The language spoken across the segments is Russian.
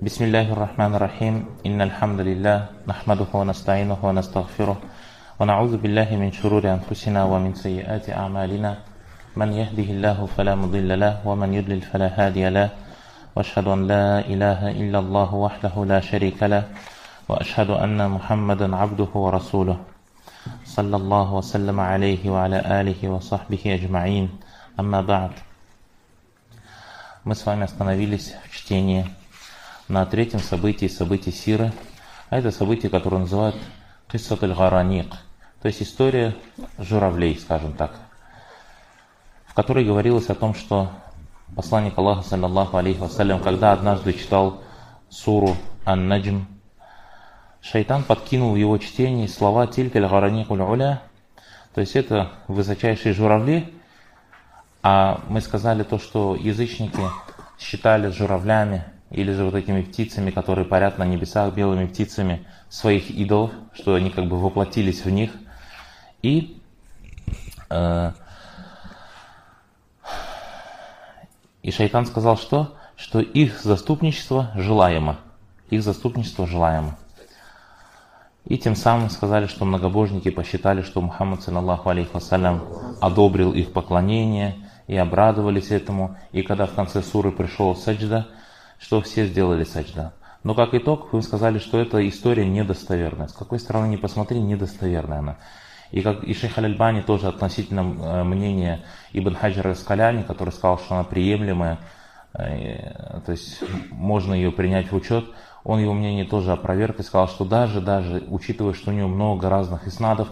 بسم الله الرحمن الرحيم إن الحمد لله نحمده ونستعينه ونستغفره ونعوذ بالله من شرور أنفسنا ومن سيئات أعمالنا من يهده الله فلا مضل له ومن يضلل فلا هادي له وأشهد أن لا إله إلا الله وحده لا شريك له وأشهد أن محمدا عبده ورسوله صلى الله وسلم عليه وعلى آله وصحبه أجمعين أما بعد. Мы с вами остановились в чтении на третьем событии сиры, а это событие, которое называют Киссат аль-Гараник, то есть история журавлей, скажем так, в которой говорилось о том, что посланник Аллаха, саллаллаху алейхи вассалям, когда однажды читал суру Ан-Наджм, шайтан подкинул в его чтении слова «Тилька аль-Гараник уль-Уля», то есть это высочайшие журавли. А мы сказали то, что язычники считали журавлями или же вот этими птицами, которые парят на небесах, белыми птицами, своих идолов, что они как бы воплотились в них. И шайтан сказал, что их заступничество желаемо. Их заступничество желаемо. И тем самым сказали, что многобожники посчитали, что Мухаммад, саллаллаху алейхи вассалям, одобрил их поклонение и обрадовались этому. И когда в конце суры пришел саджда, что все сделали саджда. Но как итог, вы сказали, что эта история недостоверная. С какой стороны ни посмотри, недостоверная она. И как и шейх Аль-Альбани тоже относительно мнения Ибн Хаджар аль-Аскаляни, который сказал, что она приемлемая, то есть можно ее принять в учет, он его мнение тоже опроверг и сказал, что даже учитывая, что у него много разных иснадов,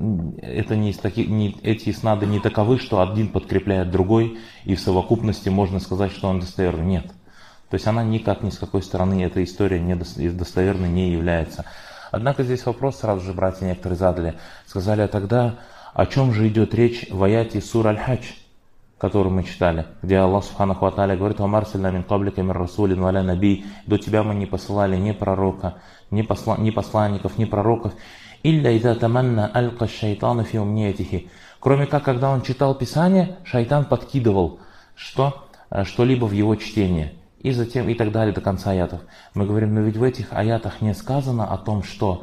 эти иснады не таковы, что один подкрепляет другой, и в совокупности можно сказать, что он достоверный. Нет. То есть она никак ни с какой стороны, эта история достоверной не является. Однако здесь вопрос сразу же братья некоторые задали. Сказали, а тогда о чем же идет речь в аяте сур Аль-Хадж, которую мы читали, где Аллах Субханаху ва Тааля говорит: «Амарсильна мин каблика мин расулин валя наби», до тебя мы не посылали ни пророка, ни посланников, ни пророков, «Илля иза таманна алка шайтану фи умниятихи», кроме как, когда он читал Писание, шайтан подкидывал что-либо в его чтение. И затем, и так далее, до конца аятов. Мы говорим, но ведь в этих аятах не сказано о том, что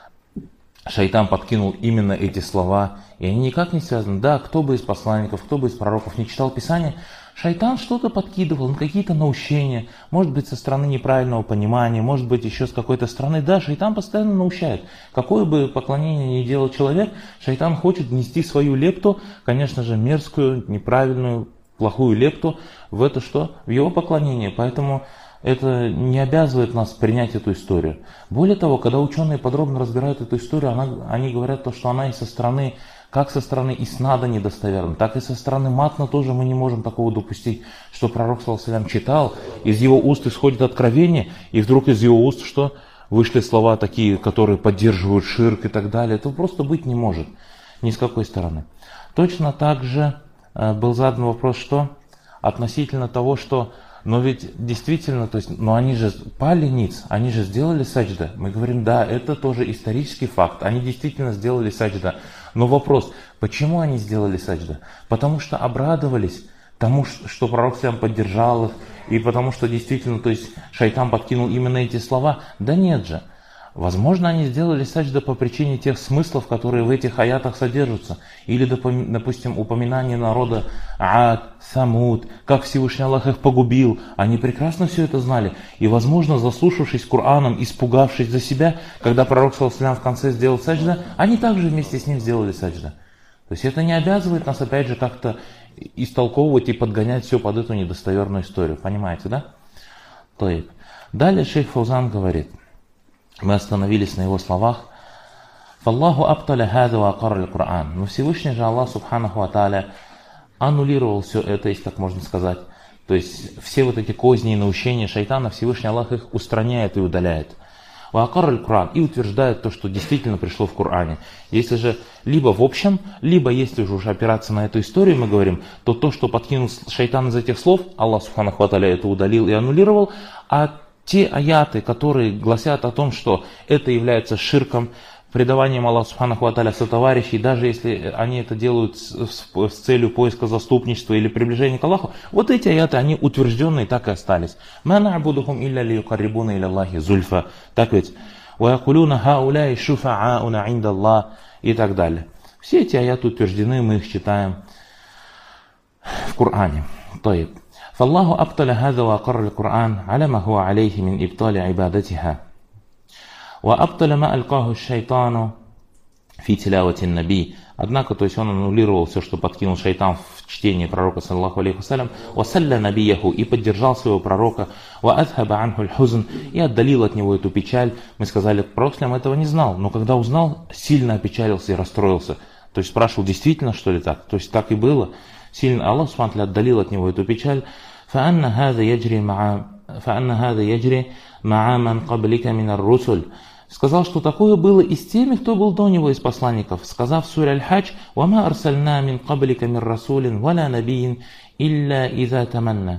шайтан подкинул именно эти слова, и они никак не связаны. Да, кто бы из посланников, кто бы из пророков не читал Писание, шайтан что-то подкидывал, какие-то наущения, может быть, со стороны неправильного понимания, может быть, еще с какой-то стороны. Да, шайтан постоянно наущает. Какое бы поклонение ни делал человек, шайтан хочет внести свою лепту, конечно же, мерзкую, неправильную, плохую лепту в это в его поклонение. Поэтому это не обязывает нас принять эту историю. Более того, когда ученые подробно разбирают эту историю, они говорят то, что она и со стороны, как со стороны иснада недостоверна, так и со стороны матна тоже мы не можем такого допустить, что пророк, саллаллаху алейхи ва саллям, читал, из его уст исходит откровение, и вдруг из его уст вышли слова такие, которые поддерживают ширк и так далее. Это просто быть не может, ни с какой стороны. Точно так же был задан вопрос, относительно того, но ведь действительно, но они же пали ниц, они же сделали саджда. Мы говорим, да, это тоже исторический факт, они действительно сделали саджда. Но вопрос, почему они сделали саджда? Потому что обрадовались тому, что пророк сам поддержал их, и потому что действительно, шайтан подкинул именно эти слова. Да нет же. Возможно, они сделали саджда по причине тех смыслов, которые в этих аятах содержатся. Или, допустим, упоминание народа Ад, Самуд, как Всевышний Аллах их погубил. Они прекрасно все это знали. И, возможно, заслушавшись Кораном, испугавшись за себя, когда пророк, саллаллаху алейхи ва саллям, в конце сделал саджда, они также вместе с ним сделали саджда. То есть это не обязывает нас, опять же, как-то истолковывать и подгонять все под эту недостоверную историю. Понимаете, да? Далее шейх Фаузан говорит. Мы остановились на его словах. «Фаллаху абталя хаза ва акарра аль-Кур'ан». Но Всевышний же Аллах Субханаху ва Тааля аннулировал все это, если так можно сказать. То есть все вот эти козни и наущения шайтана, Всевышний Аллах их устраняет и удаляет. «Ва акарра аль-Кур'ан» и утверждает то, что действительно пришло в Коране. Если же либо в общем, либо если же уже опираться на эту историю, мы говорим, то, что подкинул шайтан из этих слов, Аллах Субханаху ва Тааля это удалил и аннулировал, а те аяты, которые гласят о том, что это является ширком, предаванием Аллаху Субханаху ва Тааля сотоварищей, даже если они это делают с целью поиска заступничества или приближения к Аллаху, вот эти аяты, они утвержденные, так и остались. «Ма на'будухум илля лиюкаррибуна иля Аллахи зульфа». Так ведь. «Ва якулюна хауляи шуфа'ауна инда Аллах» и так далее. Все эти аяты утверждены, мы их читаем в Коране. طيب. فالله أبطل هذا وأقر القرآن على ما هو عليه من إبطال عبادتها وأبطل ما ألقاه الشيطان في تلاوة النبي. Однако, то есть он аннулировал все, что подкинул шайтан в чтении пророка, саллаллаху алейхи вассалям, وَسَلَّ نَبِيَّهُ, и поддержал своего пророка, وَأَذْهَبَ عَنْهُ الْحُزْنِ, и отдалил от него эту печаль. Мы сказали, пророк этого не знал, но когда узнал, сильно опечалился и расстроился. То есть спрашивал, действительно, что ли так? То есть так и было. Сильно Аллах Субхану отдалил от него эту печаль. فَأَنَّ هَذَا يَجْرِي مَعَ مَنْ قَبْلِكَ مِنَ الرُّسُلِ. Сказал, что такое было и с теми, кто был до него из посланников, сказав в суре Аль-Хадж: «Вама арсальна мин каблика мир расулин, валя набиин, илля иза таманна».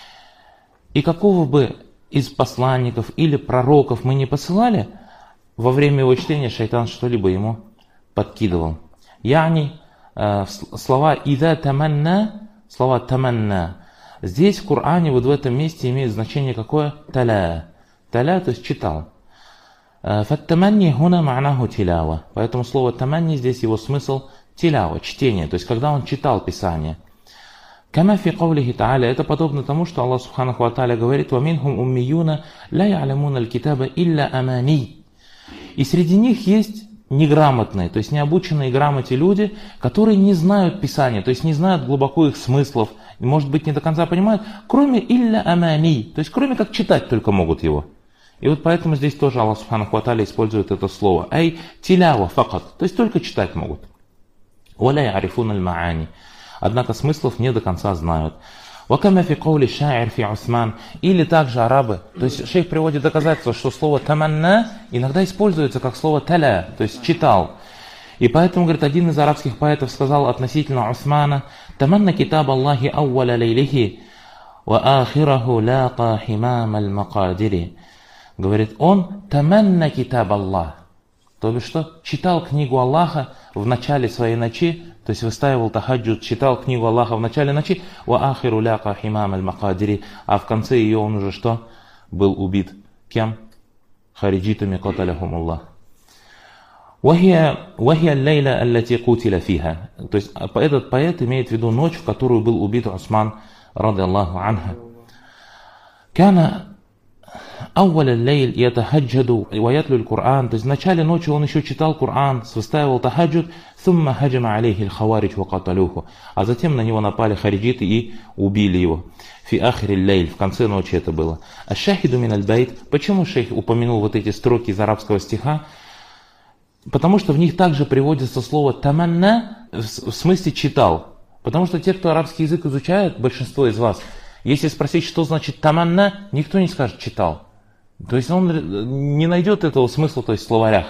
И какого бы из посланников или пророков мы не посылали, во время его чтения шайтан что-либо ему подкидывал. Яни, слова «иза таманна», слова «таманна», здесь в Коране вот в этом месте имеет значение какое? «Таля». «Таля», то есть читал. Фаттаманни хуна ма'наху тилява. Поэтому слово таманни здесь его смысл тилява, чтение, то есть когда он читал Писание. Кама фи кавлихи та'аля, это подобно тому, что Аллах Субханаху ва Тааля говорит: «Ва минхум уммиюна ла я'ламуна аль-китаба илля амани». И среди них есть неграмотные, то есть необученные грамоте люди, которые не знают Писания, то есть не знают глубоко их смыслов, может быть не до конца понимают, кроме илля амани, то есть кроме как читать только могут его. И вот поэтому здесь тоже Аллах Субханаху ва Тааля использует это слово. Ай тилява факат, то есть только читать могут. Валя ярифун аль-маани. Однако смыслов не до конца знают. Вакама фи каули ша'ир фи Усман. Или также арабы. То есть шейх приводит доказательство, что слово таманна иногда используется как слово таля, то есть читал. И поэтому, говорит, один из арабских поэтов сказал относительно Усмана: «Таманна китаб Аллахи ауаля лейлихи, ва ахираху лаqa химам аль-макадири». Говорит, он таманна китаб Аллах, то есть что? Читал книгу Аллаха в начале своей ночи, то есть выстаивал тахаджуд, читал книгу Аллаха в начале ночи, ва ахиру ляка химам аль-макадири, а в конце ее он уже что? Был убит. Кем? Хариджитами каталяхумуллах. Вахия лейла аллати кутиля фиха. То есть этот поэт имеет в виду ночь, в которую был убит Усман, ради Аллаху анха. Кана أول الليل يتهجد ويتلو القرآن. То есть в начале ночи он еще читал Коран, выстаивал тахаджуд, ثم هجم عليه الخوارج وقتلوه. А затем на него напали хариджиты и убили его. في آخر الليل, в конце ночи это было. الشاهد من البيت. Почему шейх упомянул вот эти строки из арабского стиха? Потому что в них также приводится слово таманна, в смысле читал. Потому что те, кто арабский язык изучает, большинство из вас, если спросить, что значит таманна, никто не скажет читал. То есть он не найдет этого смысла, то есть в словарях,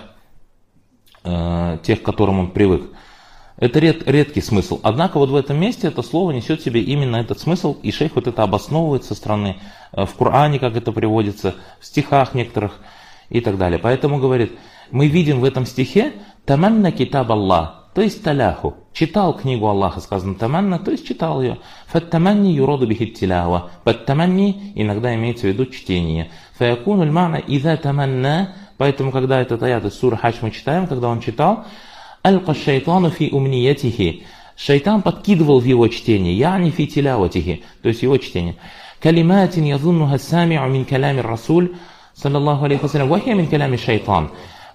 тех, к которым он привык. Это редкий смысл. Однако вот в этом месте это слово несет в себе именно этот смысл, и шейх вот это обосновывает со стороны в Коране, как это приводится, в стихах некоторых и так далее. Поэтому говорит, мы видим в этом стихе таманна китаб Аллах, то есть таляху. Читал книгу Аллаха, сказано таманна, то есть читал ее. Фаттаманни юроду бихи тилява. Фаттаманни иногда имеется в виду чтение. Фаякуну льмана иза таманна. Поэтому, когда этот аят из суры Хадж мы читаем, когда он читал, алка шайтану фи умниятихи. Шайтан подкидывал в его чтение. Яни фи тиляватихи. То есть его чтение. Калиматин язуннуха сами'у мин калями расуль. Саллаллаху алейхи вассалям. Вахия мин калями шайтан.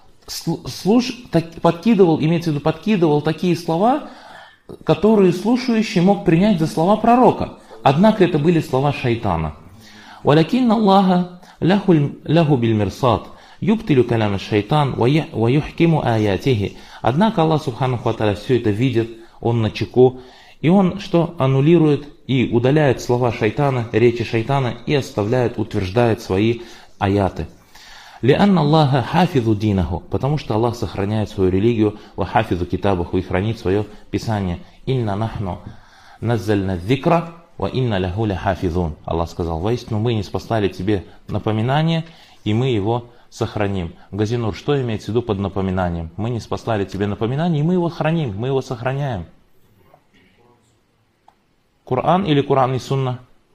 Подкидывал, имеется в виду, подкидывал такие слова, которые слушающий мог принять за слова пророка. Однако это были слова шайтана. «Валякинна Аллаха ляху бильмирсат, юбтилю калям шайтан, ва юхкиму аятихи». Однако Аллах Субханаху ва Тааля все это видит, он начеку, и он что? Аннулирует и удаляет слова шайтана, речи шайтана, и оставляет, утверждает свои аяты. Лианна Аллаха хафизу динаху, потому что Аллах сохраняет свою религию, ва хафизу китабаху, и хранит свое писание. Инна нахну наззальна зикра, ва инна лаху ля хафизун. Аллах сказал, воистину мы ниспослали тебе напоминание, и мы его сохраним. Газинур, что имеется в виду под напоминанием? Мы не спаслали тебе напоминание, и мы его храним, мы его сохраняем. Коран или Коран и Сунна?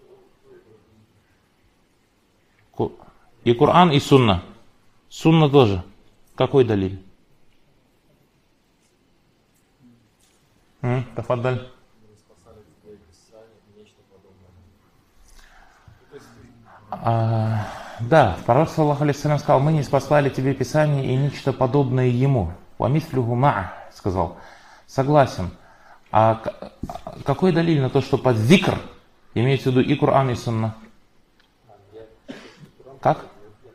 И Коран, и Сунна. Сунна тоже. Какой далиль? Тафаддаль. Да, пророк саллаллаху алейхи вассалям сказал: мы не спаслали тебе Писание и нечто подобное ему. Вамислюху ма, сказал. Согласен. А какой далиль на то, что под зикр имеется в виду и Коран, и Сунна? Как?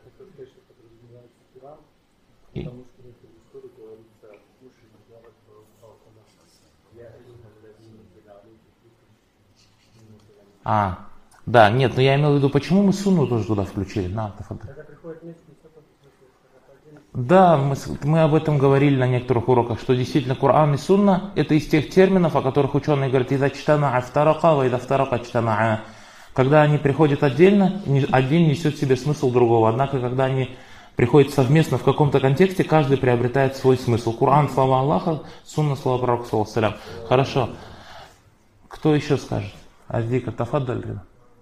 Да, нет, но я имел в виду, почему мы Сунну тоже туда включили? Да, мы об этом говорили на некоторых уроках, что действительно Коран и Сунна это из тех терминов, о которых ученые говорят: «Иза чтана афтарака, ва иза афтарака чтана». Когда они приходят отдельно, один несет в себе смысл другого. Однако, когда они приходят совместно в каком-то контексте, каждый приобретает свой смысл. Коран — слова Аллаха, Сунна — слова пророка саллаллаху алейхи ва саллям. Хорошо. Кто еще скажет? Аздика, тафаддаль.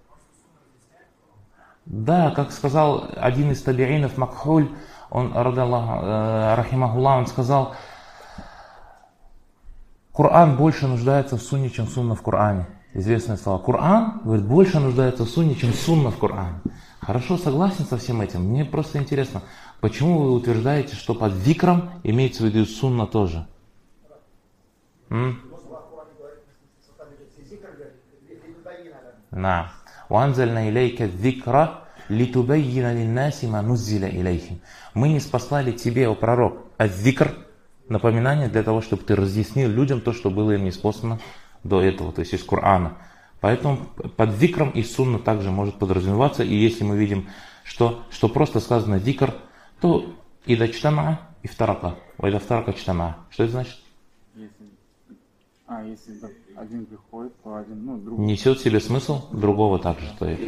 Да, как сказал один из табиинов Макхуль, он, рахимахуллах, он сказал: Коран больше нуждается в Сунне, чем Сунна в Коране. Известные слова. Коран, говорит, больше нуждается в Сунне, чем Сунна в Коране. Хорошо, согласен со всем этим. Мне просто интересно, почему вы утверждаете, что под зикром имеется в виду Сунна тоже? На. «Ванзальна илейка зикра литубаййина линнаси ма нуззиля илейхим». Мы не спаслали тебе, о пророк, аз-зикр, напоминание для того, чтобы ты разъяснил людям то, что было им неспослано до этого, то есть из Корана. Поэтому под зикром и Сунна также может подразумеваться. И если мы видим, что просто сказано зикр, то ида чтама и втарака. Ида втарака чтама. Что это значит? Если один приходит, то один, другой. Несет в себе смысл другого также.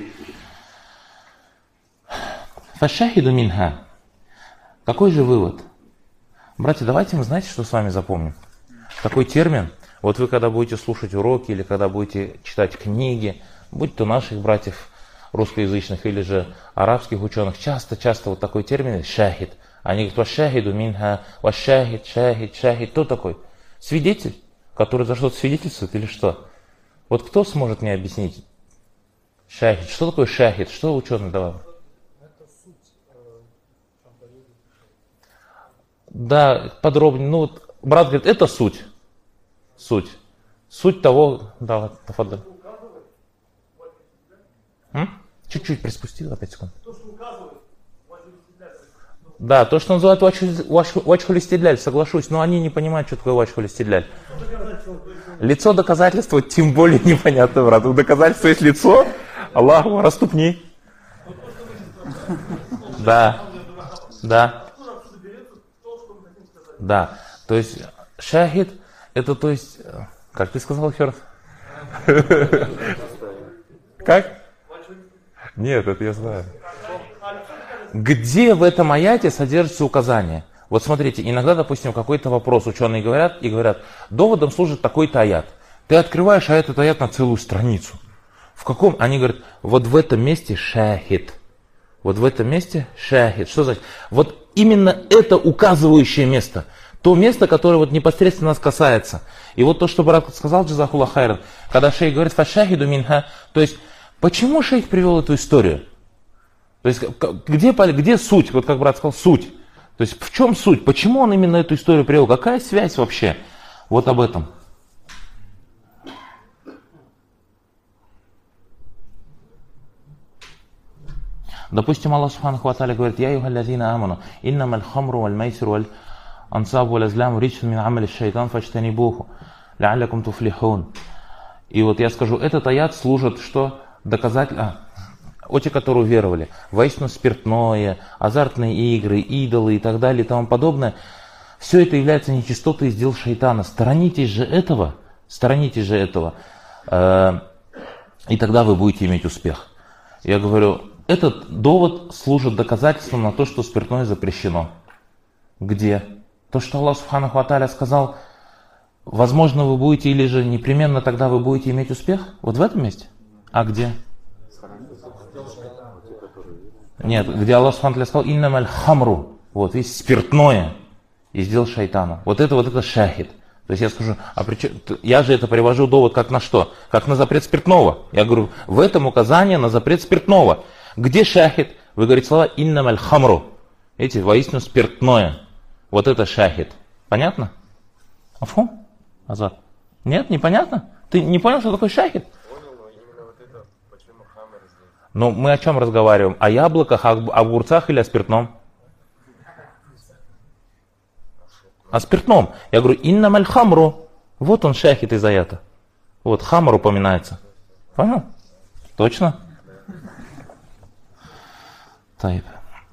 Фашахиду минха. Какой же вывод? Братья, давайте мы, знаете, что с вами запомним? Такой термин. Вот вы когда будете слушать уроки или когда будете читать книги, будь то наших братьев русскоязычных или же арабских ученых, часто вот такой термин — шахид. Они говорят: вашахиду минха, вашахид, шахид, шахид. Кто такой? Свидетель, который за что-то свидетельствует или что? Вот кто сможет мне объяснить? Шахид. Что такое шахид? Что ученые давали? Это суть. Да, подробнее. Брат говорит, это суть. Суть того, да, тафаддаль. Чуть-чуть приспустил, опять секунду. То, что указывает, да, то, что называют вачхуль истидляль, соглашусь, но они не понимают, что такое вачхуль истидляль. Лицо доказательства тем более непонятно, брат. У доказательства есть лицо, Аллаху, расступни. Да. Да, то есть шахид, это то есть, как ты сказал еще раз? Как? Нет, это я знаю. Где в этом аяте содержится указание? Вот смотрите, иногда, допустим, какой-то вопрос ученые говорят, доводом служит такой-то аят. Ты открываешь этот аят на целую страницу. В каком? Они говорят, вот в этом месте шахид. Вот в этом месте шахид. Что значит? Вот именно это указывающее место. То место, которое вот непосредственно нас касается. И вот то, что брат сказал, джазахуллах хайран, когда шейх говорит фашахиду минха, то есть, почему шейх привел эту историю? То есть, где суть? Вот как брат сказал, суть. То есть, в чем суть? Почему он именно эту историю привел? Какая связь вообще? Вот об этом. Допустим, Аллах Субханаху ва Тааля говорит: «Я юхаллазина аману, иннамаль хамру валь майсиру валь ансабу валь азляму риджсун мин амали шайтан фаджтанибуху, ла'аллякум туфлихун». И вот я скажу, этот аят служит что? О те, которые веровали. Воистину спиртное, азартные игры, идолы и так далее и тому подобное. Все это является нечистотой из дел шайтана. Сторонитесь же этого, и тогда вы будете иметь успех. Я говорю, этот довод служит доказательством на то, что спиртное запрещено. Где? То, что Аллах Субханаху ва Тааля сказал, возможно, вы будете, или же непременно тогда вы будете иметь успех? Вот в этом месте? А где? Нет, где Аллах Субханаху ва Тааля сказал, иннамаль хамру. Вот, видите, спиртное. И сделал шайтану. Вот это шахид. То есть я скажу, я же это привожу довод как на что? Как на запрет спиртного. Я говорю, в этом указание на запрет спиртного. Где шахид? Вы говорите слова иннамаль хамру. Эти воистину спиртное. Вот это шахид. Понятно? Афу? Азат? Нет, непонятно? Ты не понял, что такое шахид? Понял, но именно вот это, почему хамр здесь? Ну, мы о чем разговариваем? О яблоках, об огурцах или о спиртном? О спиртном. Я говорю, иннамаль хамру. Вот он шахид из аята. Вот хамр упоминается. Понял? Точно? Тайб.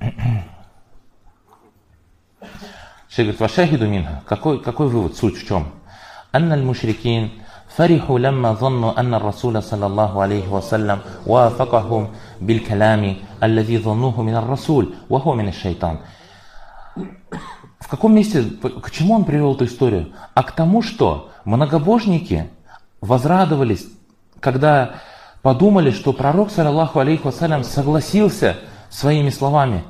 Шейх говорит, вашахиду минха. Какой вывод? Суть в чем? Анна аль-мушрикин فرحوا لما ظنوا أن الرسول صلى الله عليه وسلم وافقهم بالكلام الذي ظنوه من الرسول وهو من الشيطان. В каком месте, к чему он привел эту историю? А к тому, что многобожники возрадовались, когда подумали, что пророк, саллаллаху алейхи вассалям, согласился своими словами.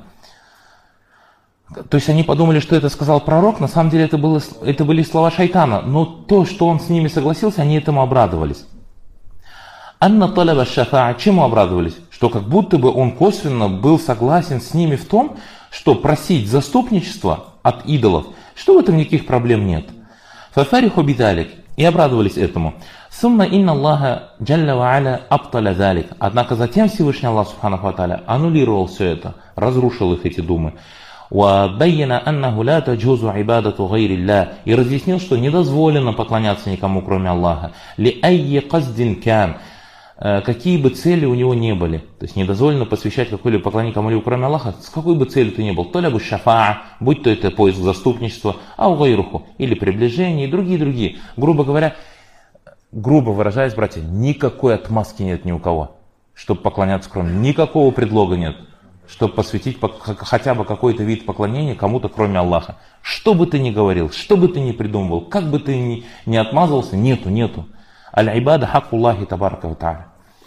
То есть они подумали, что это сказал пророк, на самом деле это были слова шайтана. Но то, что он с ними согласился, они этому обрадовались. Анна талаба шафаа, чему обрадовались? Что как будто бы он косвенно был согласен с ними в том, что просить заступничество от идолов, что в этом никаких проблем нет. Фафариху бидалик, и обрадовались этому. Сумма инна Аллаха джалля ва аля абталя залик. Однако затем Всевышний Аллах Субханаху ва Тааля аннулировал все это, разрушил их эти думы. وَبَيَّنَ أَنَّهُ لَا تَجُوزُ عِبَادَةُ غَيْرِ اللَّهِ. И разъяснил, что недозволено поклоняться никому, кроме Аллаха. لِأَيِّ قَصْدٍ كَانَ. Какие бы цели у него не были. То есть недозволено посвящать какое-либо поклонение кому-либо, кроме Аллаха, с какой бы целью ты ни был. То ли бы шафаа, будь то это поиск заступничества, гайруху, или приближение, и другие. Грубо говоря, грубо выражаясь, братья, никакой отмазки нет ни у кого, чтобы поклоняться кроме. Никакого предлога нет, чтобы посвятить хотя бы какой-то вид поклонения кому-то, кроме Аллаха. Что бы ты ни говорил, что бы ты ни придумывал, как бы ты ни отмазался, нету. Аль-ибада хаккуллахи табарака ва тааля.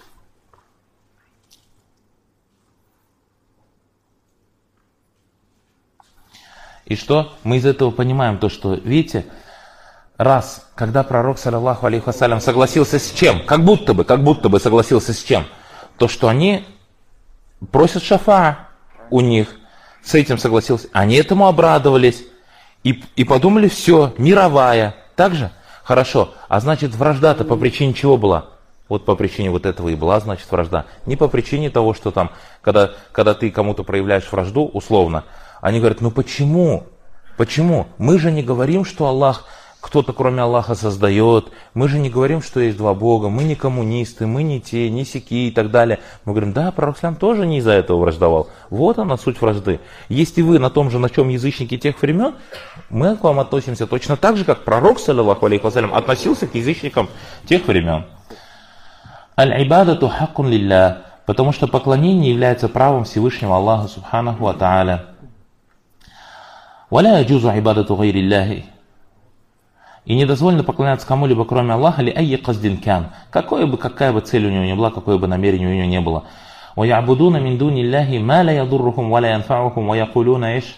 И что? Мы из этого понимаем то, что, видите, раз, когда пророк, саллаллаху алейхи вассалям, согласился с чем? Как будто бы согласился с чем? То, что они просят шафаа у них, с этим согласился. Они этому обрадовались и подумали, все, мировая. Так же? Хорошо. А значит, вражда-то по причине чего была? Вот по причине вот этого и была, значит, вражда. Не по причине того, что там, когда ты кому-то проявляешь вражду, условно, они говорят, ну почему? Почему? Мы же не говорим, что Аллах, кто-то кроме Аллаха создает. Мы же не говорим, что есть два Бога. Мы не коммунисты, мы не те, не сяки и так далее. Мы говорим, да, пророк ислам тоже не из-за этого враждовал. Вот она суть вражды. Если вы на том же, на чем язычники тех времен, мы к вам относимся точно так же, как пророк, саллаллаху алейхи вассалям, относился к язычникам тех времен. Аль-ибадату хаккун лилля, потому что поклонение является правом Всевышнего Аллаха субханаху ва тааля. Валя яджузу ибадату гайри лляхи. И недозволено поклоняться кому-либо, кроме Аллаха, ли айи каздин кян. Какая бы цель у него не была, какое бы намерение у него не было. وَيَعْبُدُونَ مِنْ دُونِ اللَّهِ مَا لَا يَضُرُّهُمْ وَلَا يَنْفَعُهُمْ وَيَقُولُونَ إيش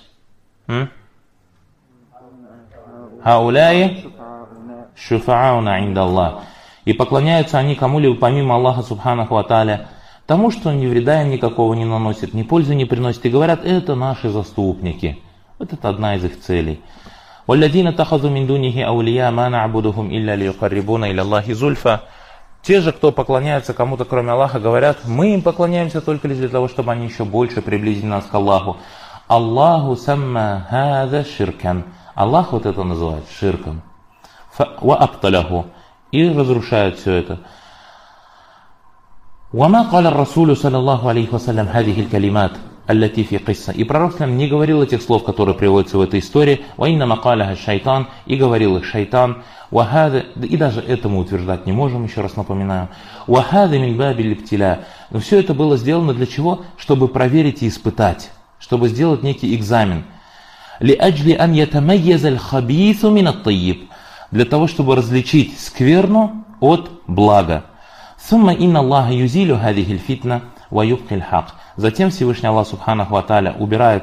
هَؤُلَاءِ شُفَعَاؤُنَا عِنْدَ اللَّهِ. И поклоняются они кому-либо помимо Аллаха субханаху ва тааля, тому, что ни вреда им никакого не наносит, ни пользы не приносит. И говорят, это наши заступники. Вот это одна из их целей. وَالَّذِينَ اتَّخَذُوا مِنْ دُونِهِ أَوْلِيَاءَ مَا نَعْبُدُهُمْ إِلَّا لِيُقَرِّبُونَ إِلَى اللَّهِ زُلْفَى. Те же, кто поклоняется кому-то кроме Аллаха, говорят, мы им поклоняемся только лишь для того, чтобы они еще больше приблизили нас к Аллаху. Аллаху самма хаза ширкан. Аллах вот это называет ширком. Ва абталяху. И разрушает все это. وما قال الرسول صلى الله عليه وسلم هذه الكلمات. аллати фи кисса. И пророк не говорил этих слов, которые приводятся в этой истории. Ва инна макаляха шайтан. И говорил их шайтан. И даже это мы утверждать не можем, еще раз напоминаю. Вахады мин баби липтиля. Но все это было сделано для чего? Чтобы проверить и испытать. Чтобы сделать некий экзамен. Лиаджли ан ятамайяза аль-хабису мин ат-тайиб. Для того, чтобы различить скверну от блага. Сумма инна Аллаха юзилю хадихи аль-фитна ва юбки аль-хак. Затем Всевышний Аллах Субханаху ва Тааля убирает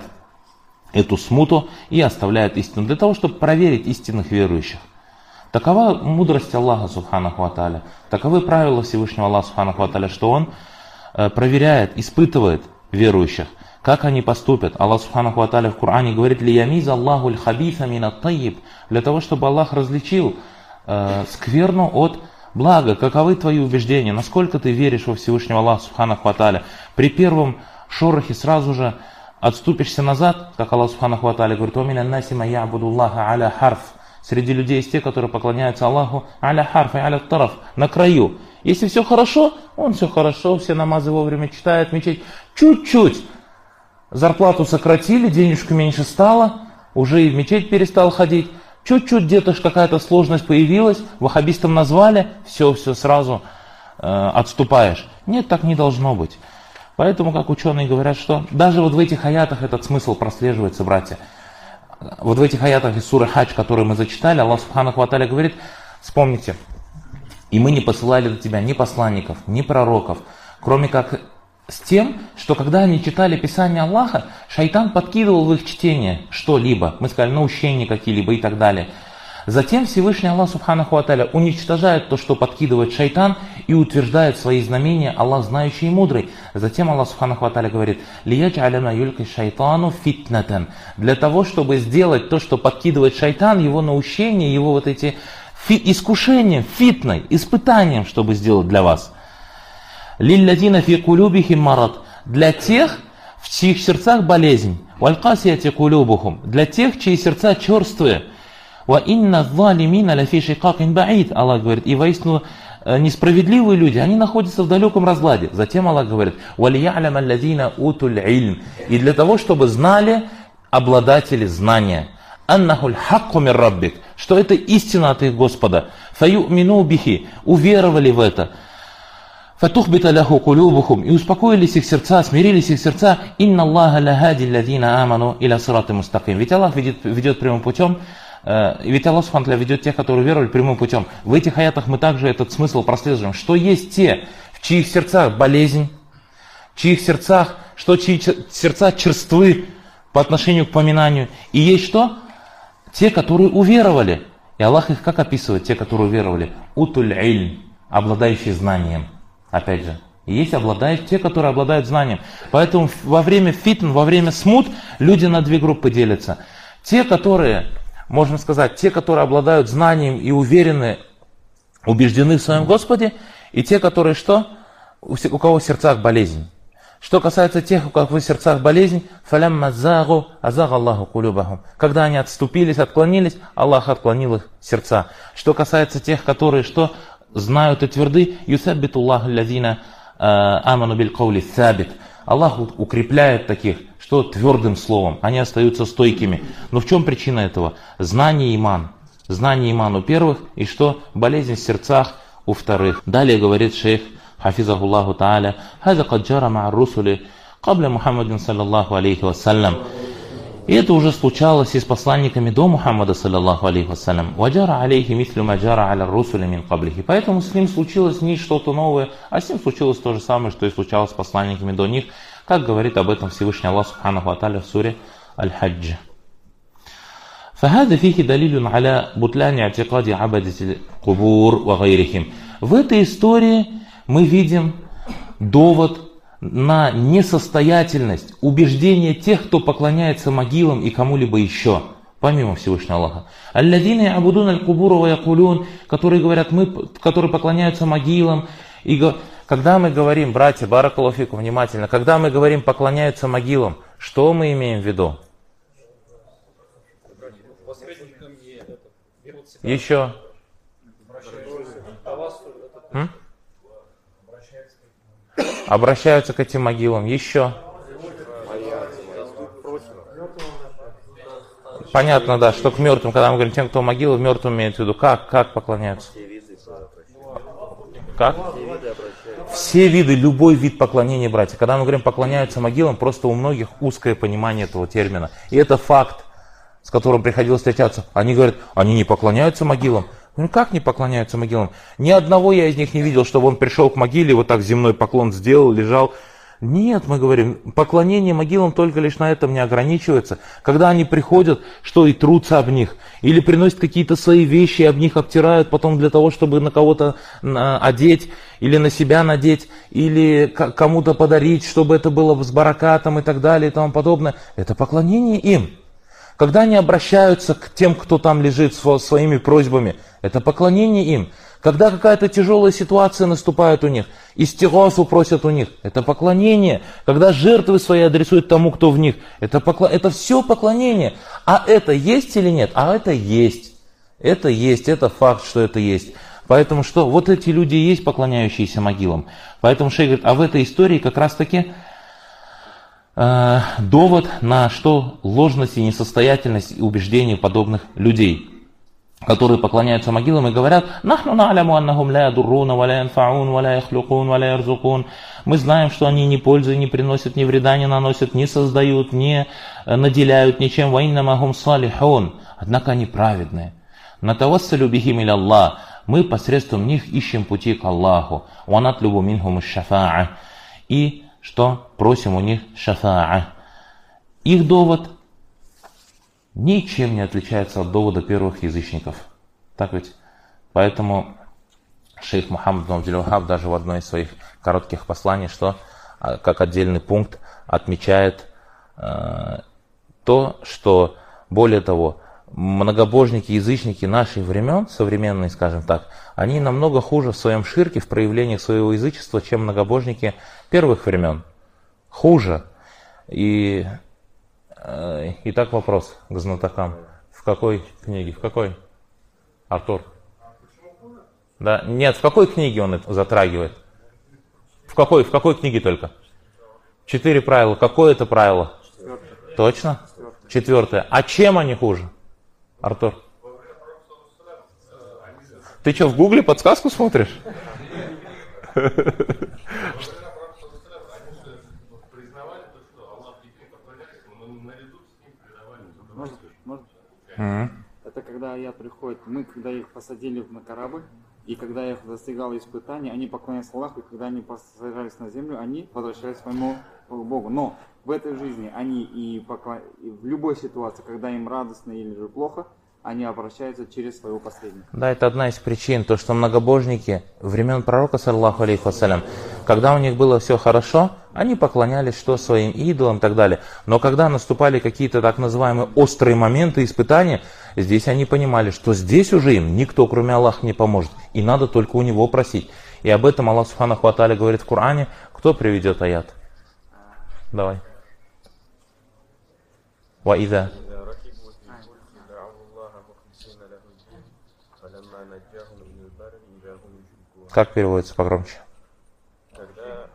эту смуту и оставляет истину. Для того, чтобы проверить истинных верующих. Такова мудрость Аллаха Субханаху ва Тааля. Таковы правила Всевышнего Аллаха Субханаху ва Тааля, что Он проверяет, испытывает верующих. Как они поступят? Аллах Субханаху ва Тааля в Коране говорит: «Лиямиза Аллаху аль-хабиса мин ат-тайиб». Для того, чтобы Аллах различил скверну от блага. Каковы твои убеждения? Насколько ты веришь во Всевышнего Аллаха Субханаху ва Тааля? При первом шорохе сразу же отступишься назад, как Аллах Субханаху ва Тааля говорит: «Омина наси ма я'буду Аллаха аля харф». Среди людей есть те, которые поклоняются Аллаху аля харф и аля тараф, на краю. Если все хорошо, он все хорошо, все намазы вовремя читает, мечеть. Чуть-чуть зарплату сократили, денежку меньше стало, уже и в мечеть перестал ходить. Чуть-чуть где-то какая-то сложность появилась, ваххабистом назвали, все сразу отступаешь. Нет, так не должно быть. Поэтому, как ученые говорят, что даже вот в этих аятах этот смысл прослеживается, братья. Вот в этих аятах из суры Хадж, которые мы зачитали, Аллах Субханаху ва Тааля говорит: вспомните, и мы не посылали до тебя ни посланников, ни пророков, кроме как с тем, что когда они читали Писание Аллаха, шайтан подкидывал в их чтение что-либо, мы сказали, наущения какие-либо и так далее. Затем Всевышний Аллах Субханаху ва Тааля уничтожает то, что подкидывает шайтан, и утверждает свои знамения: Аллах знающий и мудрый. Затем Аллах Субханаху ва Тааля говорит: «Лиядж'аля ма юльки шайтану фитнатан». Для того, чтобы сделать то, что подкидывает шайтан, его наущения, его вот эти искушения, фитной, испытанием, чтобы сделать для вас. «Лилладина фи кулюбихим марад». Для тех, в чьих сердцах болезнь. «Валькасияти кулюбухум». Для тех, чьи сердца черствые. «Ва инна залимина ля фи шикакин баид». Аллах говорит: и воистину несправедливые люди, они находятся в далеком разладе. Затем Аллах говорит: «Валия'лям алладина утуль ильм». И для того, чтобы знали обладатели знания. «Аннахуль хакку мир раббик». Что это истина от их Господа. «Фаю'мину бихи». Уверовали в это. «Фатухбита ляху кулюбухум». И успокоились их сердца, смирились их сердца. «Инна Аллаха лагади алладина аману иля сирати мустаким». Ведь Аллах ведет прямым путем. Ведь Аллах Субхану ва Тааля ведет тех, которые веровали, прямым путем. В этих аятах мы также этот смысл прослеживаем. Что есть те, в чьих сердцах болезнь, в чьих сердцах, чьи сердца черствы по отношению к поминанию. И есть что? Те, которые уверовали. И Аллах их как описывает, те, которые уверовали? Утуль ильм, обладающие знанием. Опять же, есть те, которые обладают знанием. Поэтому во время фитн, во время смут люди на две группы делятся. Те, которые, можно сказать, те, которые обладают знанием и уверены, убеждены в своем Господе, и те, которые что? У кого в сердцах болезнь. Что касается тех, у кого в сердцах болезнь, фалямма загу азага Аллаху кулюбахум. Когда они отступились, отклонились, Аллах отклонил их сердца. Что касается тех, которые что? Знают и тверды, юсаббиту Аллаху аллазина аману биль каули сабит. Аллах укрепляет таких, что твердым словом, они остаются стойкими. Но в чем причина этого? Знание и иман. Знание и иман у первых, и что? Болезнь в сердцах у вторых. Далее говорит шейх хафизаху Аллаху Тааля: «Хаза кад джара ма ар-русули кабля Мухаммадин саллаллаху алейхи вассалям». И это уже случалось и с посланниками до Мухаммада саллаллаху алейхи вассалям. «Ваджара алейхи мислю ма джара аля ар-русули мин каблихи». Поэтому с ним случилось не что-то новое, а с ним случилось то же самое, что и случалось с посланниками до них, как говорит об этом Всевышний Аллах Субханаху ва Тааля в суре Аль-Хадж. فهذا فيه دليل على بطلان اعتقاد عبدة القبور وغيرهم. В этой истории мы видим довод на несостоятельность убеждения тех, кто поклоняется могилам и кому-либо еще, помимо Всевышнего Аллаха. «Алладзина я'будуна аль-кубура ва якулун», которые говорят, которые поклоняются могилам. И когда мы говорим, братья, баракаллаху фикум, внимательно, когда мы говорим поклоняются могилам, что мы имеем в виду? Еще. Обращаются к этим могилам. Еще. Понятно, да, что к мертвым, когда мы говорим тем, кто могилы, мертвым имеется в виду, как поклоняются? Как? Все виды, любой вид поклонения, братья. Когда мы говорим поклоняются могилам, просто у многих узкое понимание этого термина. И это факт, с которым приходилось встречаться. Они говорят, они не поклоняются могилам. Ну как не поклоняются могилам? Ни одного я из них не видел, чтобы он пришел к могиле, вот так земной поклон сделал, лежал. Нет, мы говорим, поклонение могилам только лишь на этом не ограничивается. Когда они приходят, что и трутся об них, или приносят какие-то свои вещи, об них обтирают потом для того, чтобы на кого-то одеть, или на себя надеть, или кому-то подарить, чтобы это было с баракатом и так далее и тому подобное. Это поклонение им. Когда они обращаются к тем, кто там лежит своими просьбами, это поклонение им. Когда какая-то тяжелая ситуация наступает у них, истигасу просят у них, это поклонение. Когда жертвы свои адресуют тому, кто в них, это все поклонение. А это есть или нет? А это есть. Это есть, это факт, что это есть. Поэтому что? Вот эти люди и есть поклоняющиеся могилам. Поэтому шейх говорит, а в этой истории как раз таки довод на что? Ложность и несостоятельность убеждений подобных людей, которые поклоняются могилам и говорят, мы знаем, что они ни пользы не приносят, ни вреда не наносят, не создают, не наделяют ничем. Однако они праведные. Мы посредством них ищем пути к Аллаху. И что? Просим у них шафа'a. Их довод ничем не отличается от довода первых язычников. Так ведь? Поэтому шейх Мухаммад ибн Абдул-Ваххаб даже в одной из своих коротких посланий, что как отдельный пункт отмечает то, что более того, многобожники, язычники наших времен, современные, скажем так, они намного хуже в своем ширке, в проявлениях своего язычества, чем многобожники первых времен. Хуже. Итак, вопрос к знатокам. В какой книге? В какой? Артур? Да? Нет, в какой книге он это затрагивает? В какой книге только? 4 правила. Какое это правило? 4. Точно? 4. А чем они хуже? Артур? Ты что, в Гугле подсказку смотришь? Это когда аят приходит, когда их посадили на корабль, и когда их достигало испытание, они поклонялись Аллаху, и когда они сажались на землю, они возвращались к своему Богу. Но в этой жизни они и в любой ситуации, когда им радостно или же плохо, они обращаются через своего последнего. Да, это одна из причин, то, что многобожники времен пророка, саллаллаху алейхи вассалям, когда у них было все хорошо, они поклонялись что своим идолам и так далее. Но когда наступали какие-то так называемые острые моменты, испытания, здесь они понимали, что здесь уже им никто, кроме Аллаха, не поможет. И надо только у него просить. И об этом Аллах Субханаху ва Тааля говорит в Коране. Кто приведет аят? Давай. Ва-ида. Как переводится погромче? Когда...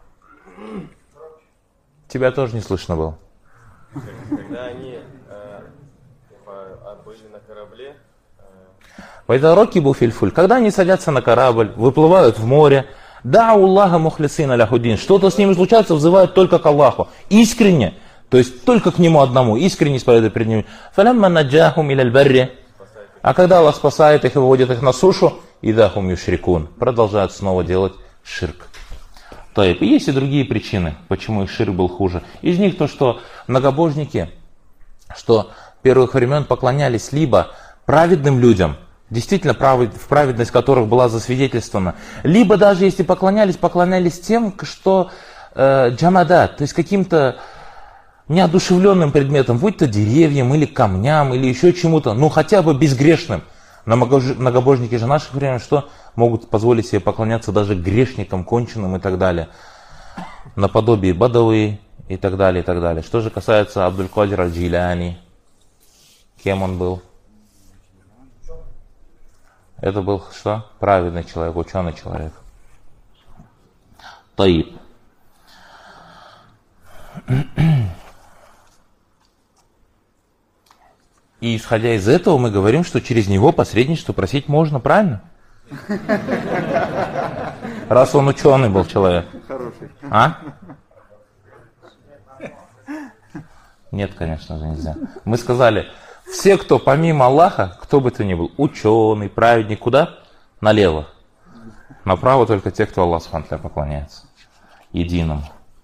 Тебя тоже не слышно было. Когда они были на корабле... Когда они садятся на корабль, выплывают в море, да, Аллаха мухлисина ляхудин, что-то с ними случается, взывают только к Аллаху. Искренне, то есть только к Нему одному, искренне исповедуют перед Ним. А когда Аллах спасает их и выводит их на сушу, идахум юшрикун, продолжают снова делать ширк. То есть есть и другие причины, почему их ширк был хуже. Из них то, что многобожники, что первых времен поклонялись либо праведным людям, действительно в праведность которых была засвидетельствована, либо даже если поклонялись тем, что джамадат, то есть каким-то неодушевленным предметом, будь то деревьям или камням, или еще чему-то, ну хотя бы безгрешным. Но многобожники же наших времен что? Могут позволить себе поклоняться даже грешникам, конченным и так далее. Наподобие Бадауи и так далее, и так далее. Что же касается Абдуль-Кадир аль-Джиляни, кем он был? Это был что? Праведный человек, ученый человек. Таиб. И исходя из этого мы говорим, что через него посредничество просить можно, правильно? Раз он ученый был человек. Хороший. А? Нет, конечно же, нельзя. Мы сказали, все, кто помимо Аллаха, кто бы то ни был, ученый, праведник, куда? Налево. Направо только те, кто Аллаху субхану ва тааля поклоняется. Единому.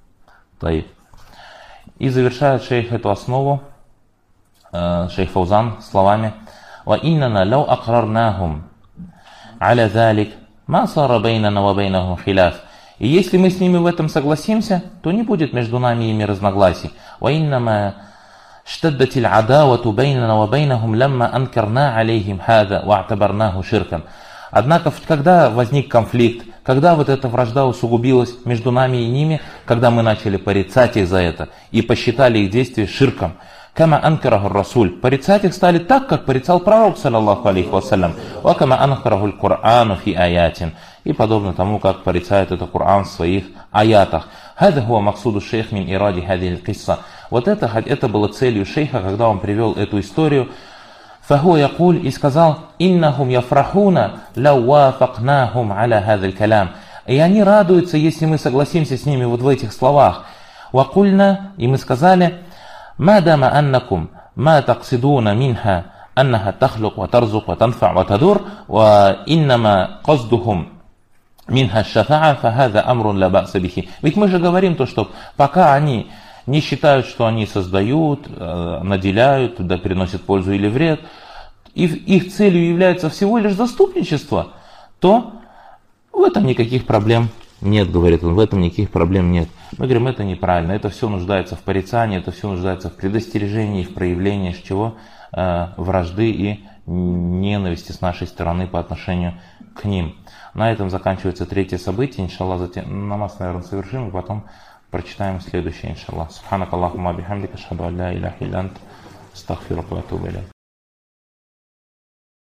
И завершает шейх эту основу, шейх Фаузан, словами «Ва иннана лау акрарнахум аля залик ма сара бейнана ва бейнахум хиляф». И если мы с ними в этом согласимся, то не будет между нами и ими разногласий. «Ва иннама штаддат аль-адавату бейнана ва бейнахум ламма анкарна алейхим хада ва атабарнаху ширкан». Однако, когда возник конфликт, когда вот эта вражда усугубилась между нами и ними, когда мы начали порицать их за это и посчитали их действия ширком, кама анкараху расуль, порицать их стали так, как порицал пророк, саллаллаху алейхи вассалям, ва кама анкараху аль-Курану фи аятин, и подобно тому, как порицает это Коран в своих аятах. Хада хуа максуду шейх мин иради хадиль кисса. Вот это было целью шейха, когда он привел эту историю. فهو يقول и сказал إنهم يفرحون لو وافقناهم على هذا الكلام. И они радуются, если мы согласимся с ними вот в этих словах. وقلنا, и мы сказали ما دام أنكم ما تقصدون منها أنها تخلق وترزق وتنفع وتضر وإنما قصدهم منها الشفاعة فهذا أمر لا بأس به. Ведь мы же говорим то, что пока они не считают, что они создают, наделяют, да приносят пользу или вред, и их целью является всего лишь заступничество, то в этом никаких проблем нет, говорит он, в этом никаких проблем нет. Мы говорим, это неправильно, это все нуждается в порицании, это все нуждается в предостережении, в проявлении чего? Вражды и ненависти с нашей стороны по отношению к ним. На этом заканчивается третье событие, иншаллах, затем намаз, наверное, совершим, и потом прочитаем следующее, иншаллах. Субханак Аллахумма бихамдика, ашхаду ан ла иляха илля анта, астагфирука ва атубу иляйк.